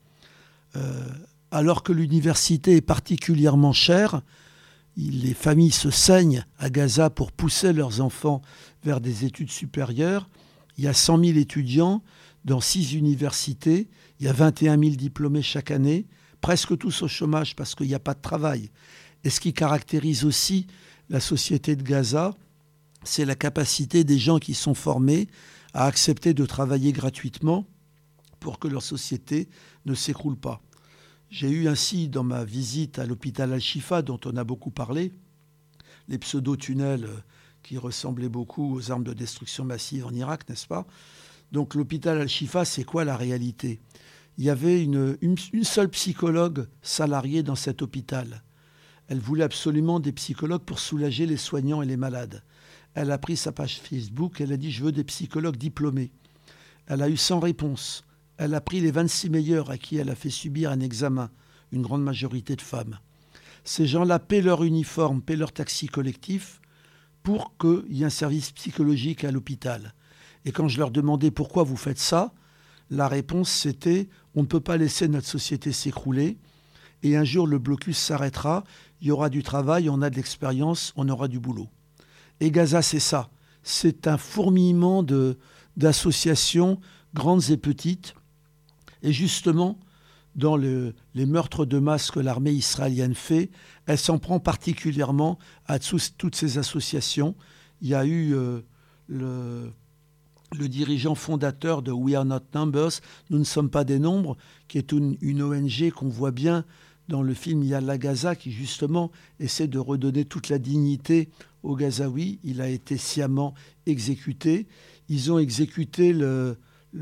Alors que l'université est particulièrement chère, les familles se saignent à Gaza pour pousser leurs enfants vers des études supérieures. Il y a 100 000 étudiants dans 6 universités. Il y a 21 000 diplômés chaque année, presque tous au chômage parce qu'il n'y a pas de travail. Et ce qui caractérise aussi la société de Gaza, c'est la capacité des gens qui sont formés à accepter de travailler gratuitement pour que leur société ne s'écroule pas. J'ai eu ainsi, dans ma visite à l'hôpital Al-Shifa, dont on a beaucoup parlé, les pseudo-tunnels qui ressemblaient beaucoup aux armes de destruction massive en Irak, n'est-ce pas ? Donc l'hôpital Al-Shifa, c'est quoi la réalité ? Il y avait une seule psychologue salariée dans cet hôpital. Elle voulait absolument des psychologues pour soulager les soignants et les malades. Elle a pris sa page Facebook, elle a dit « Je veux des psychologues diplômés ». Elle a eu 100 réponses. Elle a pris les 26 meilleurs à qui elle a fait subir un examen, une grande majorité de femmes. Ces gens-là paient leur uniforme, paient leur taxi collectif pour qu'il y ait un service psychologique à l'hôpital. Et quand je leur demandais pourquoi vous faites ça, la réponse c'était « On ne peut pas laisser notre société s'écrouler et un jour le blocus s'arrêtera, il y aura du travail, on a de l'expérience, on aura du boulot ». Et Gaza, c'est ça. C'est un fourmillement d'associations grandes et petites. Et justement, dans les meurtres de masse que l'armée israélienne fait, elle s'en prend particulièrement à toutes ces associations. Il y a eu le dirigeant fondateur de We Are Not Numbers, Nous ne sommes pas des nombres, qui est une ONG qu'on voit bien dans le film Yalla Gaza, qui justement essaie de redonner toute la dignité aux Gazaouis. Il a été sciemment exécuté. Ils ont exécuté le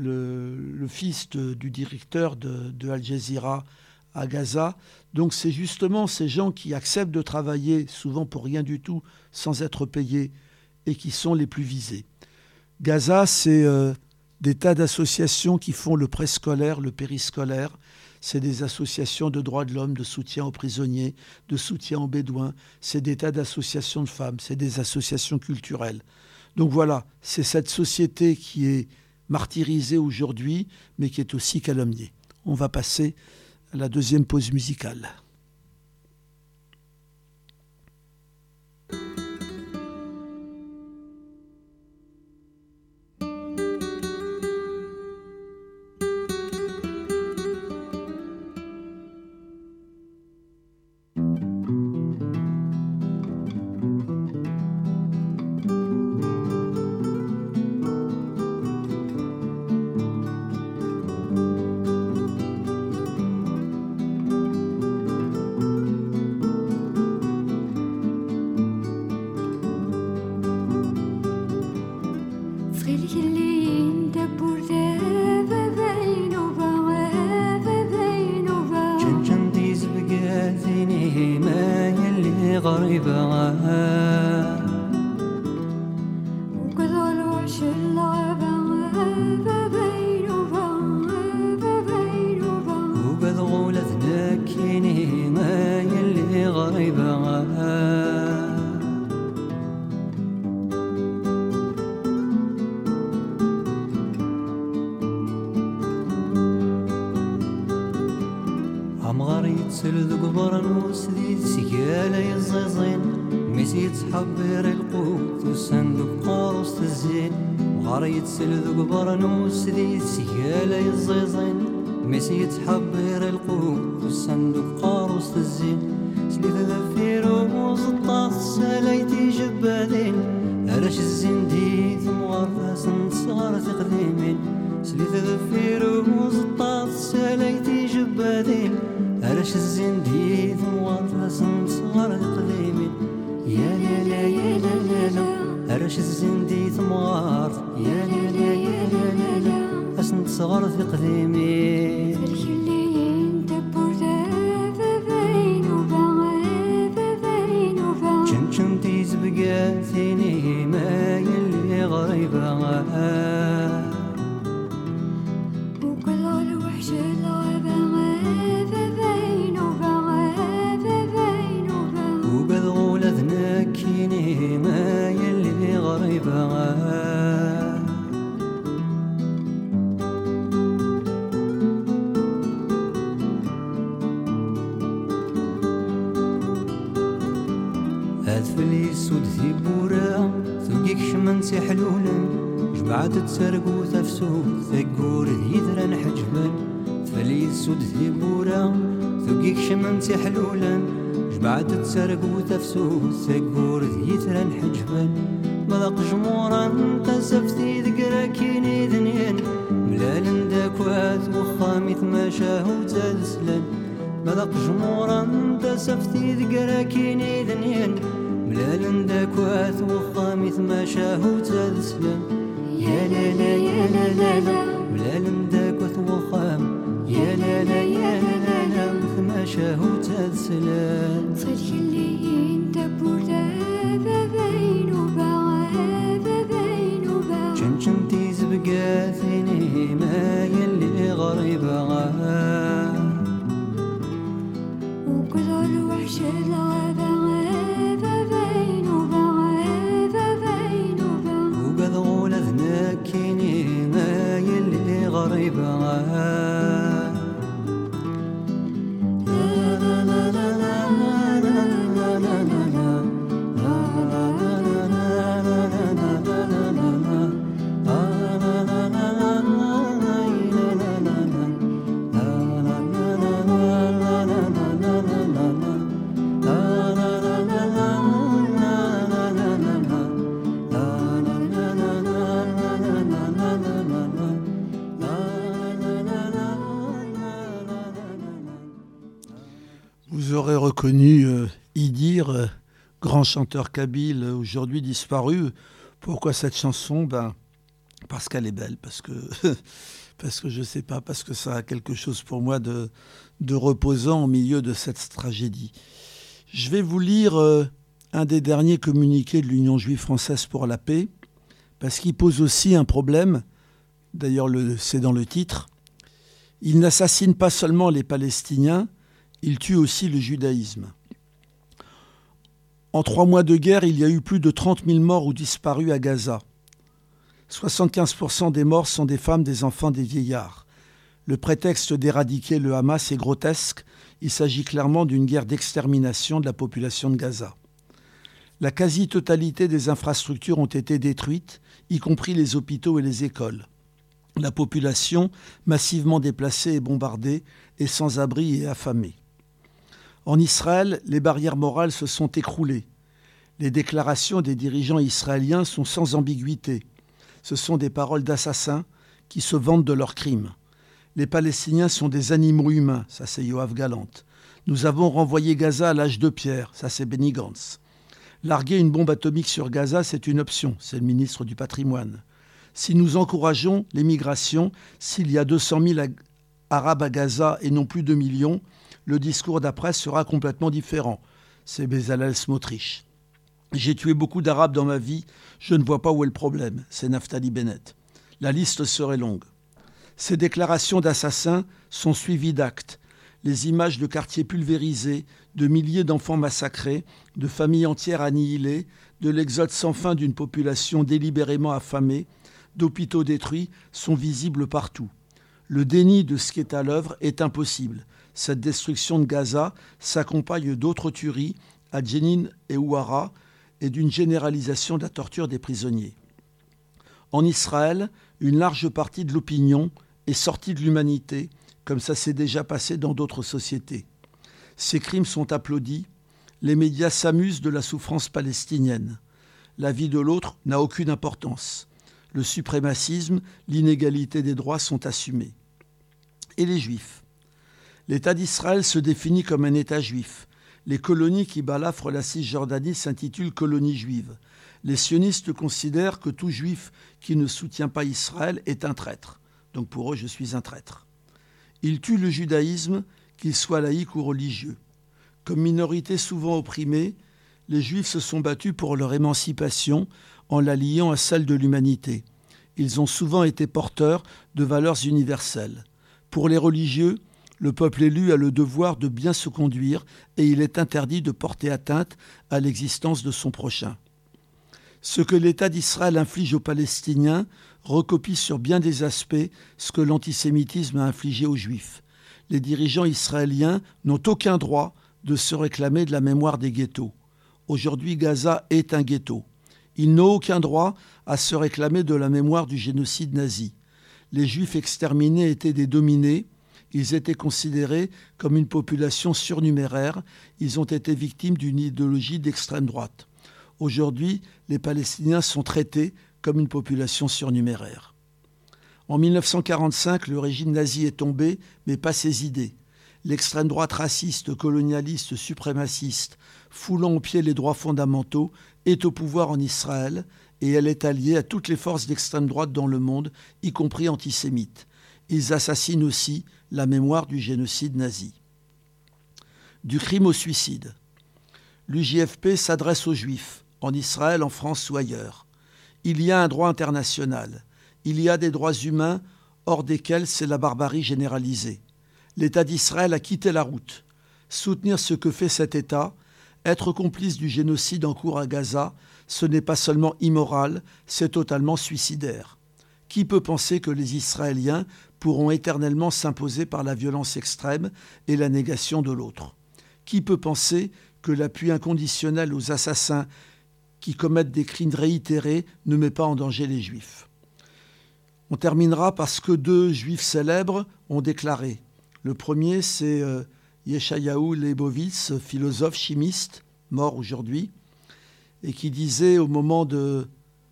fils du directeur de Al Jazeera à Gaza. Donc c'est justement ces gens qui acceptent de travailler, souvent pour rien du tout, sans être payés, et qui sont les plus visés. Gaza, c'est des tas d'associations qui font le préscolaire, le périscolaire. C'est des associations de droits de l'homme, de soutien aux prisonniers, de soutien aux bédouins. C'est des tas d'associations de femmes, c'est des associations culturelles. Donc voilà, c'est cette société qui est martyrisée aujourd'hui, mais qui est aussi calomniée. On va passer à la deuxième pause musicale. ميسي يتحبر القوت والصندوق قاروس الزين سليت ذفيرو وزطاط سلايتي جبادين علاش الزين ديت مغرفاس صغار تقديمين سليت ذفيرو وزطاط سلايتي جبادين علاش الزين ديت مغرفاس صغار تقديمين يا لا لا يا لا لا لا علاش الزين ديت مغار يا لا لا يا لا لا لا اسنت صغار تقديمين شنتيز بقاتيني ما يلي غريبة وكل الوحش الغابة غابة بين وغابة بين وقد غولتنا كيني ما يلي غريبة هاتفلي سود في بورا ثقيك شمن سحلولا جمعت تسرقو تفسو ثقور يدران حجبا تفلي سود في بورا ثقيك شمن سحلولا جمعت تسرقو تفسو ثقور يدران حجبا مذاق جمورا تسفتي ذكرا كيني ذنين ملال داكوات وخامي تماشاهو تدسلن مذاق جمورا تسفتي ذكرا كيني ذنين ملال داكوات وخامي تماشاهو تدسلن يا لا لا يا لا لا لا ملال داكوات وخام يا لا لا يا لا لا تماشاهو تدسلن صدق اللي انت بوردا بين وغابة بين شنتيز بقاتيني ما يلي غريبة وكل الوحش الغابة غابة بين وغابة بين وقد غولتنا كيني ما يلي غريبة Vous aurez reconnu Idir, grand chanteur kabyle, aujourd'hui disparu. Pourquoi cette chanson ? Parce qu'elle est belle, parce que je ne sais pas, parce que ça a quelque chose pour moi de reposant au milieu de cette tragédie. Je vais vous lire un des derniers communiqués de l'Union juive française pour la paix, parce qu'il pose aussi un problème, d'ailleurs c'est dans le titre. Il n'assassine pas seulement les Palestiniens, il tue aussi le judaïsme. En 3 mois de guerre, il y a eu plus de 30 000 morts ou disparus à Gaza. 75% des morts sont des femmes, des enfants, des vieillards. Le prétexte d'éradiquer le Hamas est grotesque. Il s'agit clairement d'une guerre d'extermination de la population de Gaza. La quasi-totalité des infrastructures ont été détruites, y compris les hôpitaux et les écoles. La population, massivement déplacée et bombardée, est sans abri et affamée. En Israël, les barrières morales se sont écroulées. Les déclarations des dirigeants israéliens sont sans ambiguïté. Ce sont des paroles d'assassins qui se vantent de leurs crimes. Les Palestiniens sont des animaux humains, ça c'est Yoav Gallant. Nous avons renvoyé Gaza à l'âge de pierre, ça c'est Benny Gantz. Larguer une bombe atomique sur Gaza, c'est une option, c'est le ministre du Patrimoine. Si nous encourageons l'émigration, s'il y a 200 000 Arabes à Gaza et non plus 2 millions, le discours d'après sera complètement différent. C'est Bezalel Smotrich. J'ai tué beaucoup d'Arabes dans ma vie, je ne vois pas où est le problème. C'est Naftali Bennett. La liste serait longue. Ces déclarations d'assassins sont suivies d'actes. Les images de quartiers pulvérisés, de milliers d'enfants massacrés, de familles entières annihilées, de l'exode sans fin d'une population délibérément affamée, d'hôpitaux détruits sont visibles partout. Le déni de ce qui est à l'œuvre est impossible. Cette destruction de Gaza s'accompagne d'autres tueries à Jenin et Ouara et d'une généralisation de la torture des prisonniers. En Israël, une large partie de l'opinion est sortie de l'humanité comme ça s'est déjà passé dans d'autres sociétés. Ces crimes sont applaudis, les médias s'amusent de la souffrance palestinienne. La vie de l'autre n'a aucune importance. Le suprémacisme, l'inégalité des droits sont assumés. Et les Juifs ? L'État d'Israël se définit comme un État juif. Les colonies qui balafrent la Cisjordanie s'intitulent colonies juives. Les sionistes considèrent que tout juif qui ne soutient pas Israël est un traître. Donc pour eux, je suis un traître. Ils tuent le judaïsme, qu'il soit laïque ou religieux. Comme minorité souvent opprimée, les Juifs se sont battus pour leur émancipation en la liant à celle de l'humanité. Ils ont souvent été porteurs de valeurs universelles. Pour les religieux, le peuple élu a le devoir de bien se conduire et il est interdit de porter atteinte à l'existence de son prochain. Ce que l'État d'Israël inflige aux Palestiniens recopie sur bien des aspects ce que l'antisémitisme a infligé aux Juifs. Les dirigeants israéliens n'ont aucun droit de se réclamer de la mémoire des ghettos. Aujourd'hui, Gaza est un ghetto. Ils n'ont aucun droit à se réclamer de la mémoire du génocide nazi. Les Juifs exterminés étaient des dominés. Ils étaient considérés comme une population surnuméraire. Ils ont été victimes d'une idéologie d'extrême droite. Aujourd'hui, les Palestiniens sont traités comme une population surnuméraire. En 1945, le régime nazi est tombé, mais pas ses idées. L'extrême droite raciste, colonialiste, suprémaciste, foulant aux pieds les droits fondamentaux, est au pouvoir en Israël et elle est alliée à toutes les forces d'extrême droite dans le monde, y compris antisémites. Ils assassinent aussi la mémoire du génocide nazi. Du crime au suicide. L'UJFP s'adresse aux Juifs, en Israël, en France ou ailleurs. Il y a un droit international. Il y a des droits humains hors desquels c'est la barbarie généralisée. L'État d'Israël a quitté la route. Soutenir ce que fait cet État, être complice du génocide en cours à Gaza, ce n'est pas seulement immoral, c'est totalement suicidaire. Qui peut penser que les Israéliens pourront éternellement s'imposer par la violence extrême et la négation de l'autre ? Qui peut penser que l'appui inconditionnel aux assassins qui commettent des crimes réitérés ne met pas en danger les Juifs ? On terminera parce que 2 Juifs célèbres ont déclaré. Le premier, c'est Yeshayahu Leibovitz, philosophe chimiste, mort aujourd'hui, et qui disait au moment de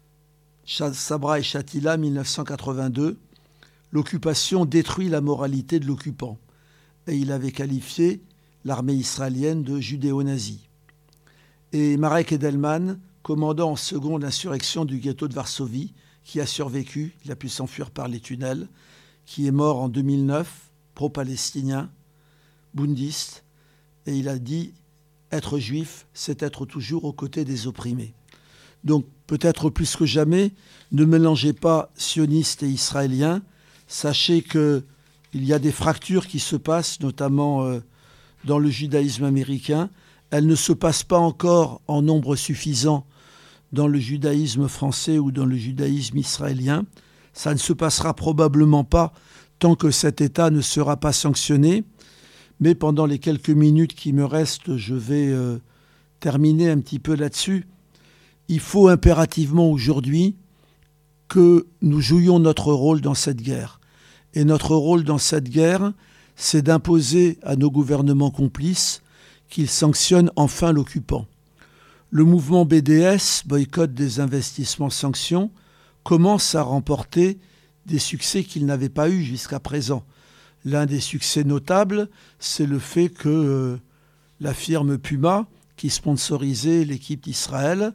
Sabra et Shatila, 1982, « L'occupation détruit la moralité de l'occupant ». Et il avait qualifié l'armée israélienne de judéo-nazie. Et Marek Edelman, commandant en seconde l'insurrection du ghetto de Varsovie, qui a survécu, il a pu s'enfuir par les tunnels, qui est mort en 2009, pro-palestinien, bundiste, et il a dit « Être juif, c'est être toujours aux côtés des opprimés ». Donc, peut-être plus que jamais, ne mélangez pas sionistes et israéliens. Sachez qu'il y a des fractures qui se passent, notamment dans le judaïsme américain. Elles ne se passent pas encore en nombre suffisant dans le judaïsme français ou dans le judaïsme israélien. Ça ne se passera probablement pas tant que cet État ne sera pas sanctionné. Mais pendant les quelques minutes qui me restent, je vais terminer un petit peu là-dessus. Il faut impérativement aujourd'hui que nous jouions notre rôle dans cette guerre. Et notre rôle dans cette guerre, c'est d'imposer à nos gouvernements complices qu'ils sanctionnent enfin l'occupant. Le mouvement BDS, boycott des investissements sanctions, commence à remporter des succès qu'il n'avait pas eus jusqu'à présent. L'un des succès notables, c'est le fait que la firme Puma, qui sponsorisait l'équipe d'Israël,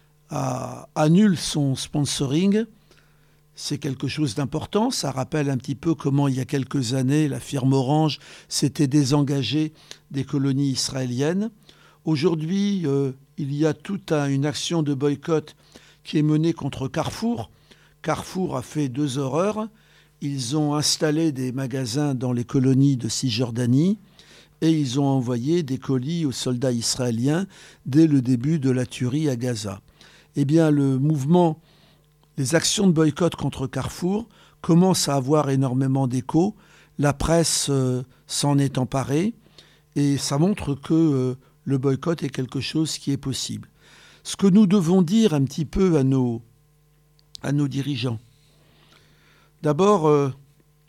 annule son sponsoring. C'est quelque chose d'important. Ça rappelle un petit peu comment, il y a quelques années, la firme Orange s'était désengagée des colonies israéliennes. Aujourd'hui, il y a toute une action de boycott qui est menée contre Carrefour. Carrefour a fait 2 horreurs. Ils ont installé des magasins dans les colonies de Cisjordanie et ils ont envoyé des colis aux soldats israéliens dès le début de la tuerie à Gaza. Eh bien, le mouvement, les actions de boycott contre Carrefour commencent à avoir énormément d'écho. La presse s'en est emparée et ça montre que le boycott est quelque chose qui est possible. Ce que nous devons dire un petit peu à nos dirigeants. D'abord,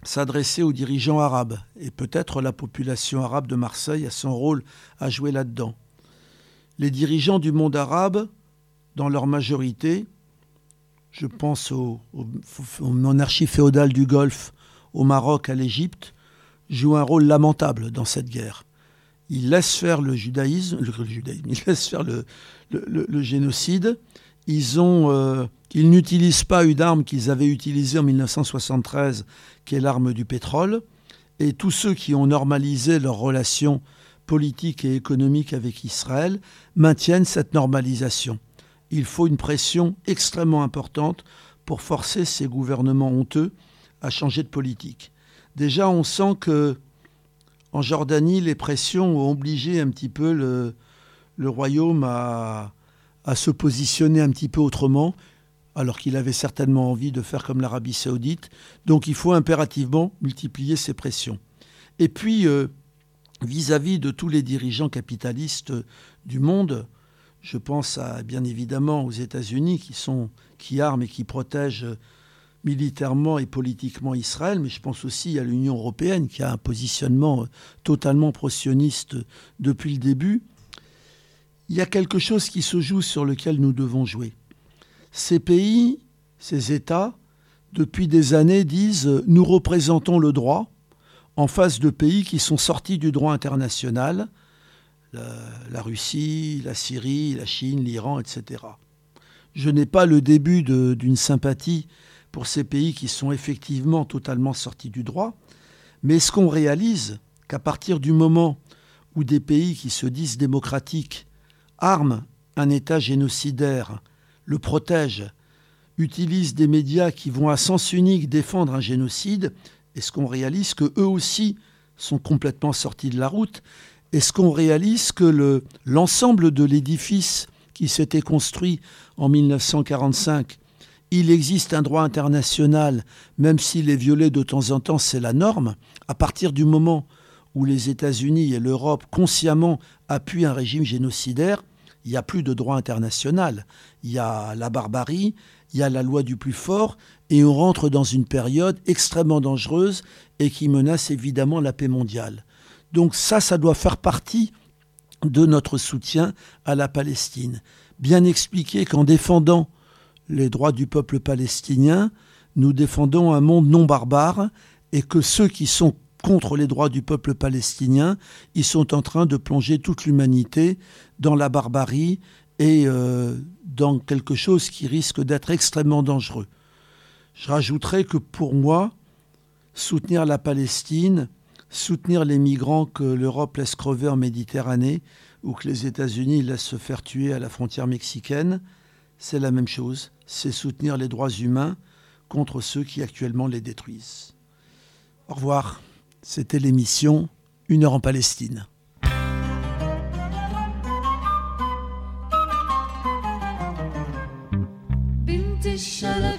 s'adresser aux dirigeants arabes. Et peut-être la population arabe de Marseille a son rôle à jouer là-dedans. Les dirigeants du monde arabe, dans leur majorité, je pense aux monarchies féodales du Golfe, au Maroc, à l'Égypte, jouent un rôle lamentable dans cette guerre. Ils laissent faire le judaïsme, ils laissent faire le génocide. Ils n'utilisent pas une arme qu'ils avaient utilisée en 1973, qui est l'arme du pétrole. Et tous ceux qui ont normalisé leurs relations politiques et économiques avec Israël maintiennent cette normalisation. Il faut une pression extrêmement importante pour forcer ces gouvernements honteux à changer de politique. Déjà, on sent que en Jordanie, les pressions ont obligé un petit peu le royaume à se positionner un petit peu autrement, alors qu'il avait certainement envie de faire comme l'Arabie saoudite. Donc il faut impérativement multiplier ces pressions. Et puis, vis-à-vis de tous les dirigeants capitalistes du monde, je pense bien évidemment aux États-Unis qui arment et qui protègent militairement et politiquement Israël, mais je pense aussi à l'Union européenne qui a un positionnement totalement pro-sioniste depuis le début. Il y a quelque chose qui se joue sur lequel nous devons jouer. Ces pays, ces États, depuis des années disent « nous représentons le droit » en face de pays qui sont sortis du droit international, la Russie, la Syrie, la Chine, l'Iran, etc. Je n'ai pas le début d'une sympathie pour ces pays qui sont effectivement totalement sortis du droit, mais est-ce qu'on réalise qu'à partir du moment où des pays qui se disent démocratiques arment un État génocidaire, le protègent, utilisent des médias qui vont à sens unique défendre un génocide, est-ce qu'on réalise qu'eux aussi sont complètement sortis de la route ? Est-ce qu'on réalise que l'ensemble de l'édifice qui s'était construit en 1945, il existe un droit international, même s'il est violé de temps en temps, c'est la norme. À partir du moment où les États-Unis et l'Europe consciemment appuient un régime génocidaire, il n'y a plus de droit international. Il y a la barbarie, il y a la loi du plus fort, et on rentre dans une période extrêmement dangereuse et qui menace évidemment la paix mondiale. Donc ça doit faire partie de notre soutien à la Palestine. Bien expliquer qu'en défendant les droits du peuple palestinien, nous défendons un monde non barbare et que ceux qui sont contre les droits du peuple palestinien, ils sont en train de plonger toute l'humanité dans la barbarie et dans quelque chose qui risque d'être extrêmement dangereux. Je rajouterai que pour moi, soutenir la Palestine, soutenir les migrants que l'Europe laisse crever en Méditerranée ou que les États-Unis laissent se faire tuer à la frontière mexicaine, c'est la même chose. C'est soutenir les droits humains contre ceux qui actuellement les détruisent. Au revoir. C'était l'émission 1 heure en Palestine. بنت الشلال